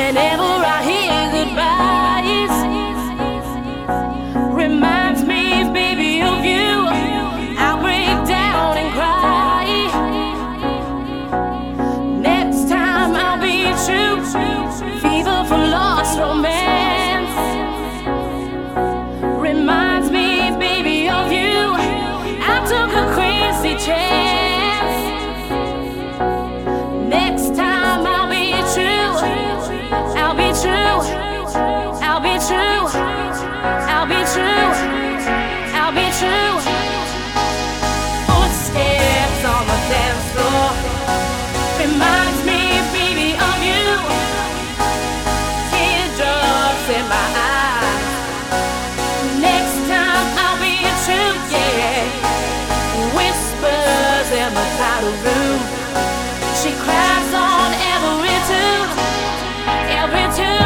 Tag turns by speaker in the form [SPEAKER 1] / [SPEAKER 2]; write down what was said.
[SPEAKER 1] Whenever I hear goodbyes, reminds me, baby, of you. I'll break down and cry. Next time I'll be true. Fever from lost romance reminds me, baby, of you. I took a crazy chance. Next time I'll be true. I'll be true. I'll be true. I'll be true. I'll be true. Footsteps on the dance floor reminds me, baby, of you. Teardrops in my eyes. Next time I'll be true, yeah. Whispers in the crowded room. She cries on every tune, every tune.